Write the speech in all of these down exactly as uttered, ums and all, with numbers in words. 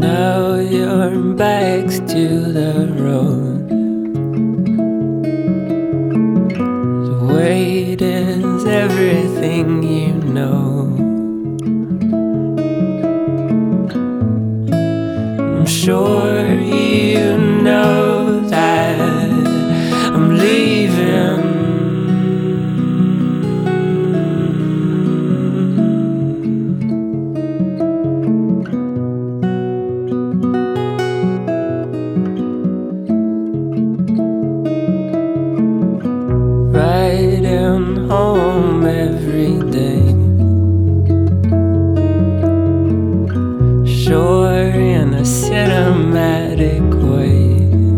Now your back's to the road. The weight is everything you know. I'm sure you know that I'm leaving. Riding home every day, sure in a cinematic way,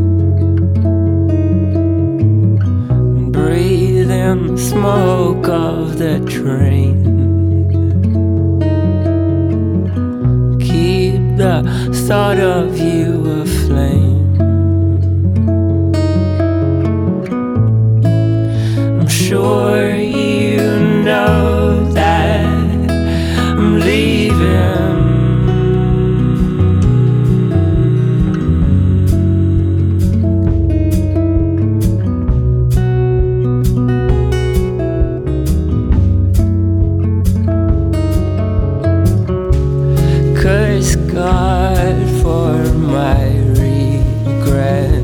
breathing the smoke of the train. Keep the thought of you aflame. Sure you know that I'm leaving. Curse God for my regret.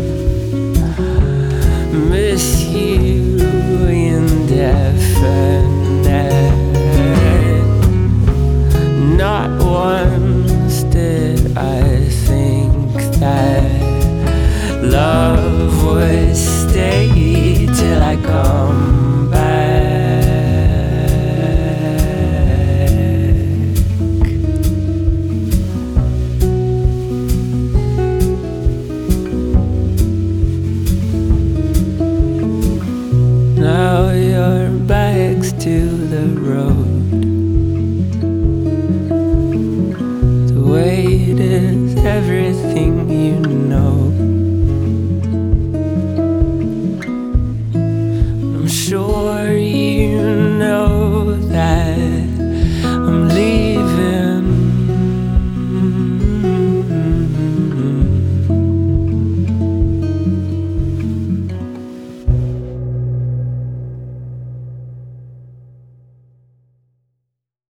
Miss you indefinite. Not once did I think that love would stay till I come back. Now your back's to the road. The weight is everything you know.